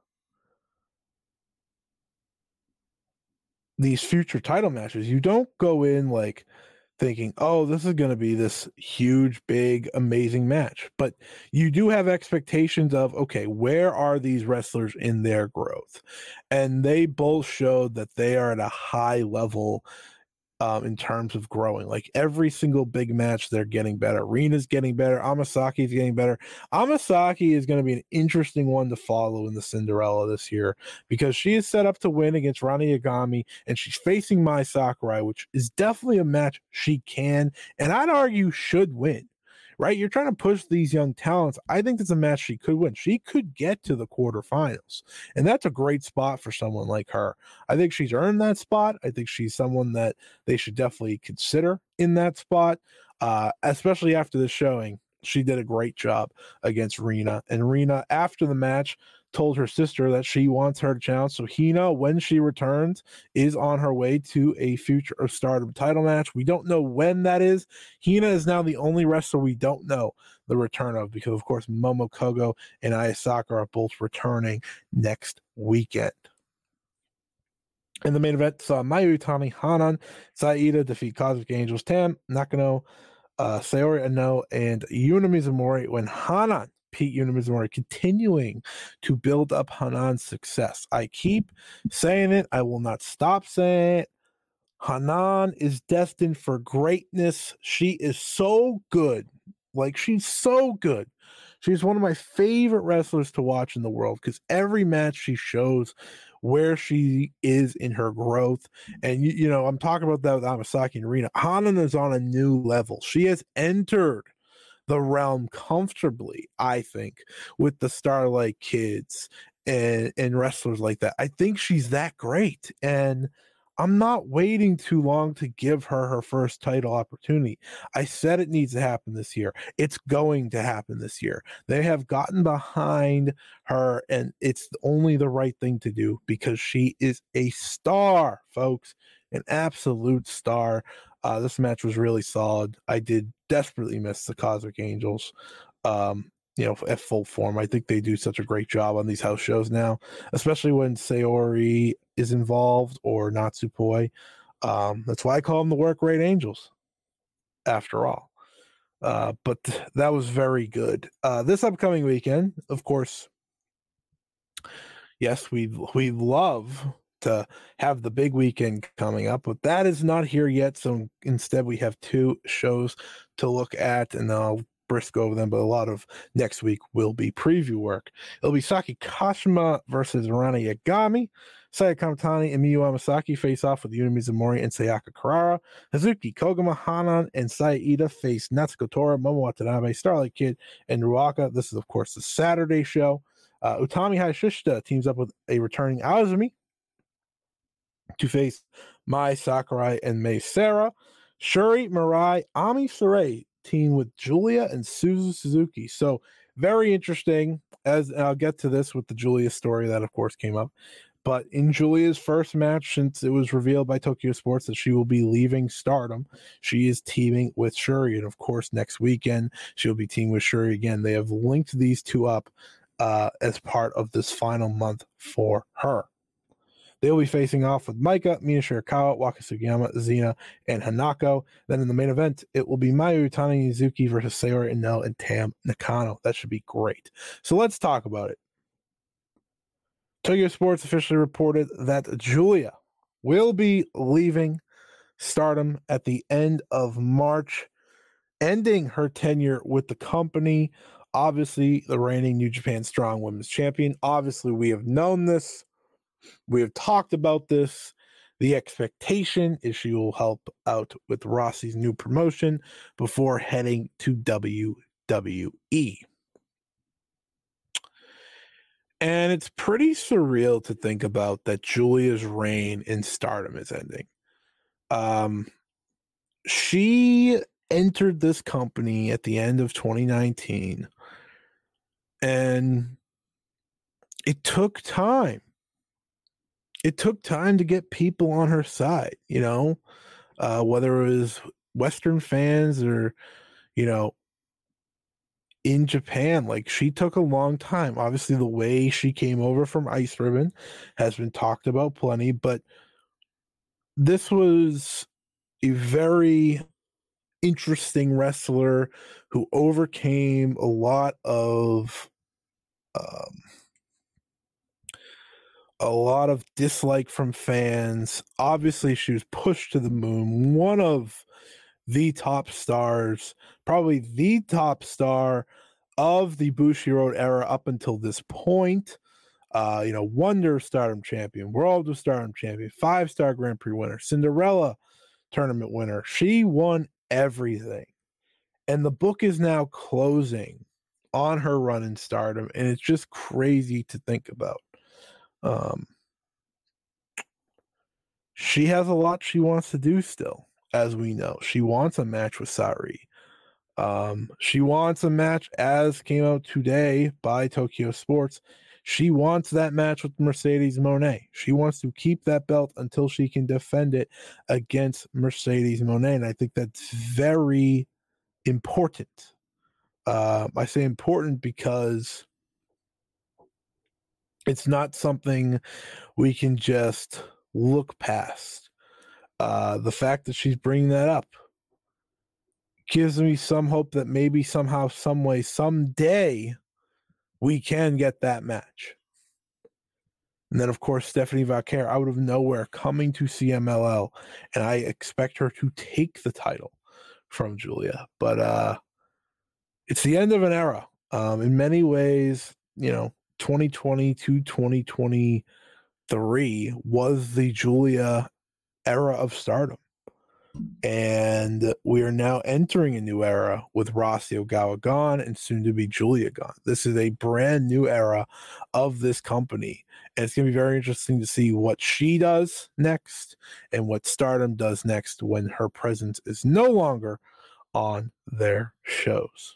these future title matches, you don't go in like thinking, oh, this is going to be this huge, big, amazing match. But you do have expectations of, okay, where are these wrestlers in their growth? And they both showed that they are at a high level in terms of growing. Like, every single big match, they're getting better. Rina's getting better. Amasaki's getting better. Amasaki is going to be an interesting one to follow in the Cinderella this year, because she is set up to win against Rani Yagami, and she's facing Mai Sakurai, which is definitely a match she can, and I'd argue should win. Right? You're trying to push these young talents. I think it's a match she could win. She could get to the quarterfinals, and that's a great spot for someone like her. I think she's earned that spot. I think she's someone that they should definitely consider in that spot, especially after the showing. She did a great job against Rina, and Rina, after the match, told her sister that she wants her to challenge. So Hina, when she returns, is on her way to a Future of Stardom title match. We don't know when that is. Hina is now the only wrestler we don't know the return of, because, of course, Momo Kogo and Aya Sakura are both returning next weekend. In the main event, saw Mayu Utami, Hanan, Saida defeat Cosmic Angels, Tam Nakano, Sayori Ano, and Yuna Mizumori, when Hanan Pete Yuna Mizumori continuing to build up Hanan's success. I keep saying it. I will not stop saying it. Hanan is destined for greatness. She is so good. Like, she's so good. She's one of my favorite wrestlers to watch in the world, because every match she shows where she is in her growth. And, I'm talking about that with Amasaki and Rina. Hanan is on a new level. She has entered the realm comfortably, I think, with the Starlight Kids and wrestlers like that. I think she's that great, and I'm not waiting too long to give her her first title opportunity. I said it needs to happen this year. It's going to happen this year. They have gotten behind her, and it's only the right thing to do, because she is a star, folks, an absolute star. This match was really solid. I did desperately miss the Cosmic Angels, at full form. I think they do such a great job on these house shows now, especially when Sayori is involved, or Natsupoi. That's why I call them the work rate Angels, after all. But that was very good. This upcoming weekend, of course, yes, we love to have the big weekend coming up, but that is not here yet. So instead, we have two shows to look at, and I'll brisk over them, but a lot of next week will be preview work. It'll be Saki Kashima versus Rana Yagami. Saya Kamatani and Miyu Amasaki face off with Yuna Mizumori and Sayaka Kurara. Hazuki, Koguma, Hanan, and Saida face Natsuko Tora, Momo Watanabe, Starlight Kid, and Ruaka. This is, of course, the Saturday show. Utami Hayashishita teams up with a returning Azumi to face Mai Sakurai and Mei Sarah. Shuri, Mirai, Ami Sarai team with Julia and Suzu Suzuki. So very interesting. As I'll get to this with the Julia story that, of course, came up. But in Julia's first match, since it was revealed by Tokyo Sports that she will be leaving Stardom, she is teaming with Shuri. And of course, next weekend, she'll be teaming with Shuri again. They have linked these two up as part of this final month for her. They'll be facing off with Maika, Mina Shirakawa, Waka Sugiyama, Xena, and Hanako. Then in the main event, it will be Mayu Utani Izuki versus Sayori Inel and Tam Nakano. That should be great. So let's talk about it. Tokyo Sports officially reported that Julia will be leaving Stardom at the end of March, ending her tenure with the company. Obviously, the reigning New Japan Strong Women's Champion. Obviously, we have known this. We have talked about this. The expectation is she will help out with Rossi's new promotion before heading to WWE. And it's pretty surreal to think about that Julia's reign in Stardom is ending. She entered this company at the end of 2019, and it took time. It took time to get people on her side, you know, whether it was Western fans or, you know, in Japan. Like, she took a long time. Obviously, the way she came over from Ice Ribbon has been talked about plenty, but this was a very interesting wrestler who overcame a lot of dislike from fans. Obviously, she was pushed to the moon. One of the top stars, probably the top star of the Bushiroad era up until this point. You know, Wonder Stardom champion, World of Stardom champion, 5-star Grand Prix winner, Cinderella tournament winner. She won everything. And the book is now closing on her run in Stardom, and it's just crazy to think about. She has a lot she wants to do still, as we know. She wants a match with Sari. She wants a match, as came out today by Tokyo Sports. She wants that match with Mercedes Moné. She wants to keep that belt until she can defend it against Mercedes Moné. And I think that's very important. I say important because it's not something we can just look past. The fact that she's bringing that up gives me some hope that maybe somehow, some way, someday we can get that match. And then, of course, Stephanie Vaquer, out of nowhere, coming to CMLL, and I expect her to take the title from Julia. But it's the end of an era. In many ways, you know, 2020 to 2023 was the Julia era of Stardom. And we are now entering a new era with Rossi Ogawa gone and soon to be Julia gone. This is a brand new era of this company. And it's going to be very interesting to see what she does next and what Stardom does next when her presence is no longer on their shows.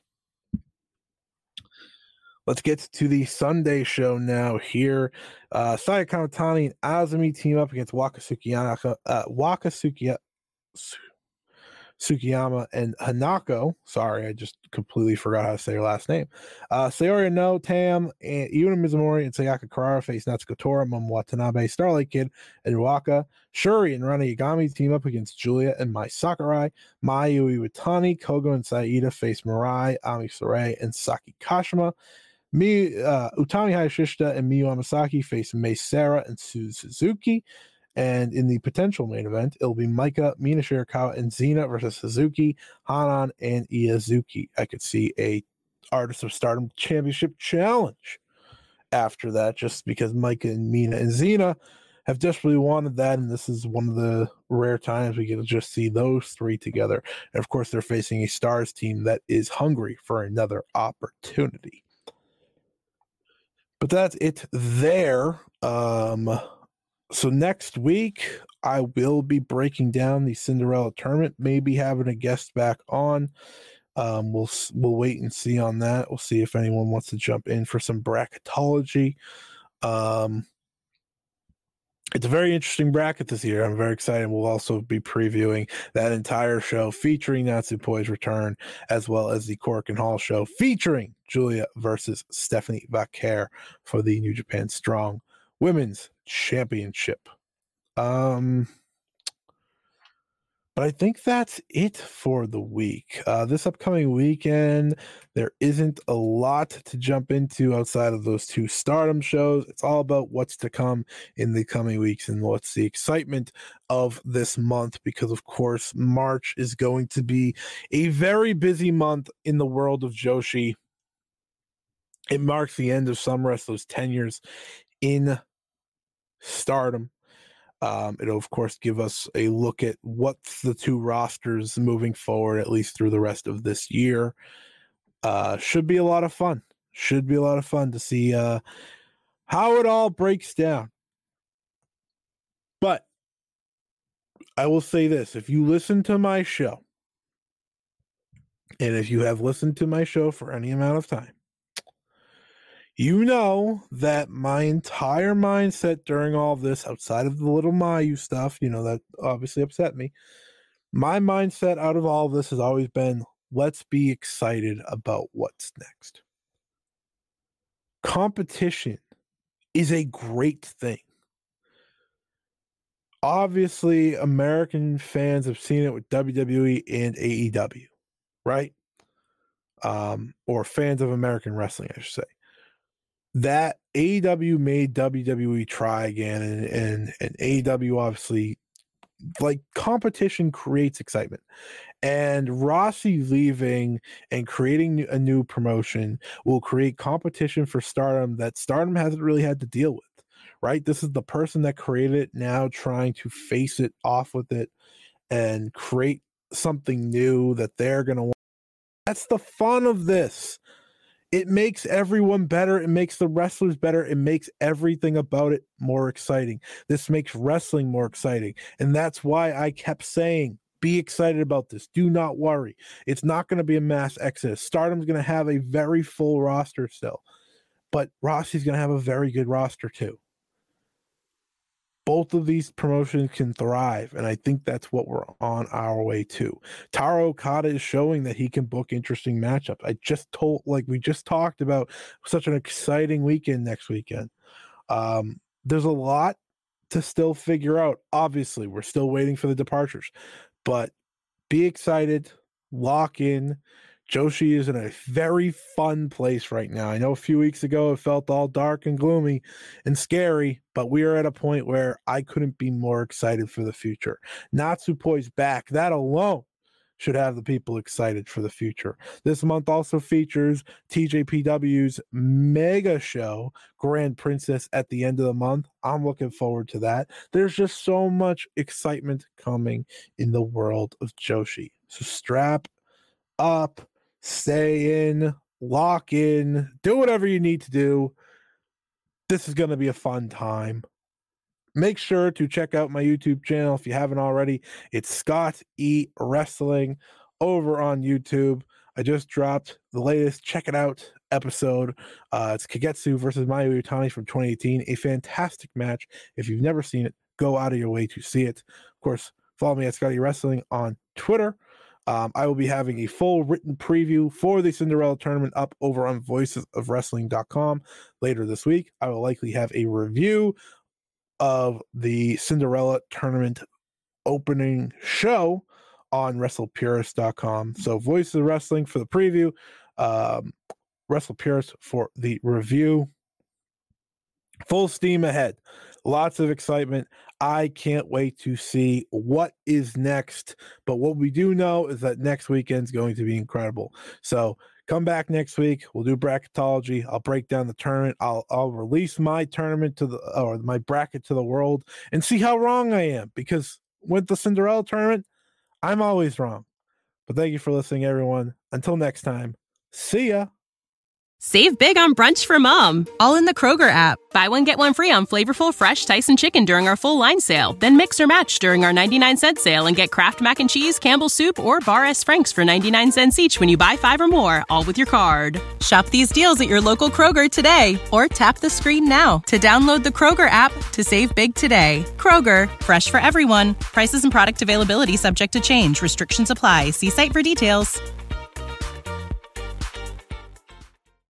Let's get to the Sunday show now here. Saya Kamatani and Azumi team up against Waka Tsukiyama and Hanako. Sorry, I just completely forgot how to say her last name. Sayori No, Tam, and Yuna Mizumori and Sayaka Kurara face Natsuko Tora, Momo Watanabe, Starlight Kid, and Ruaka. Shuri and Rana Yagami team up against Julia and Mai Sakurai. Mayu Iwatani, Kogo, and Saida face Mirai, Ami Sarai, and Saki Kashima. Utami Hayashishita and Miyu Amasaki face Mei Sarah and Suzu Suzuki. And in the potential main event, it'll be Maika, Mina Shirakawa, and Xena versus Suzuki, Hanan, and Iyazuki. I could see a Artist of Stardom Championship challenge after that, just because Maika and Mina and Xena have desperately wanted that, and this is one of the rare times we get to just see those three together. And of course, they're facing a Stars team that is hungry for another opportunity. But that's it there. So next week, I will be breaking down the Cinderella tournament, maybe having a guest back on. We'll wait and see on that. We'll see if anyone wants to jump in for some bracketology. It's a very interesting bracket this year. I'm very excited. We'll also be previewing that entire show featuring Natsupoi's return, as well as the Cork and Hall show featuring Julia versus Stephanie Vaquer for the New Japan Strong Women's Championship. But I think that's it for the week. This upcoming weekend, there isn't a lot to jump into outside of those two Stardom shows. It's all about what's to come in the coming weeks and what's the excitement of this month, because, of course, March is going to be a very busy month in the world of Joshi. It marks the end of some wrestlers' tenures in Stardom. It'll, of course, give us a look at what's the two rosters moving forward, at least through the rest of this year. Should be a lot of fun. Should be a lot of fun to see how it all breaks down. But I will say this. If you listen to my show, and if you have listened to my show for any amount of time, you know that my entire mindset during all of this, outside of the little Mayu stuff, that obviously upset me, my mindset out of all of this has always been, let's be excited about what's next. Competition is a great thing. Obviously, American fans have seen it with WWE and AEW, right? Or fans of American wrestling, I should say. That AEW made WWE try again, and AEW obviously, like, competition creates excitement. And Rossi leaving and creating a new promotion will create competition for Stardom that Stardom hasn't really had to deal with, right? This is the person that created it now trying to face it off with it and create something new that they're going to want. That's the fun of this. It makes everyone better. It makes the wrestlers better. It makes everything about it more exciting. This makes wrestling more exciting. And that's why I kept saying, be excited about this. Do not worry. It's not going to be a mass exodus. Stardom's going to have a very full roster still. But Rossi's going to have a very good roster too. Both of these promotions can thrive, and I think that's what we're on our way to. Taro Okada is showing that he can book interesting matchups. We just talked about such an exciting weekend next weekend. There's a lot to still figure out. Obviously, we're still waiting for the departures, but be excited, lock in. Joshi is in a very fun place right now. I know a few weeks ago it felt all dark and gloomy and scary, but we are at a point where I couldn't be more excited for the future. Natsupoi's back. That alone should have the people excited for the future. This month also features TJPW's mega show, Grand Princess, at the end of the month. I'm looking forward to that. There's just so much excitement coming in the world of Joshi. So strap up. Stay in, lock in, do whatever you need to do. This is going to be a fun time. Make sure to check out my YouTube channel if you haven't already. It's Scott E. Wrestling over on YouTube. I just dropped the latest Check It Out episode. It's Kagetsu versus Mayu Iwatani from 2018. A fantastic match. If you've never seen it, go out of your way to see it. Of course, follow me at Scotty Wrestling on Twitter. I will be having a full written preview for the Cinderella tournament up over on voicesofwrestling.com later this week. I will likely have a review of the Cinderella tournament opening show on WrestlePurist.com. So Voices of Wrestling for the preview, WrestlePurist for the review. Full steam ahead. lots of excitement. I can't wait to see what is next. But what we do know is that next weekend's going to be incredible. So come back next week. We'll do bracketology. I'll break down the tournament. I'll release my tournament or my bracket to the world and see how wrong I am, because with the Cinderella tournament, I'm always wrong. But thank you for listening, everyone. Until next time, see ya. Save big on brunch for mom, all in the Kroger app. Buy one, get one free on flavorful, fresh Tyson chicken during our full line sale. Then mix or match during our 99-cent sale and get Kraft Mac and Cheese, Campbell's Soup, or Bar S. Frank's for 99 cents each when you buy 5 or more, all with your card. Shop these deals at your local Kroger today, or tap the screen now to download the Kroger app to save big today. Kroger, fresh for everyone. Prices and product availability subject to change. Restrictions apply. See site for details.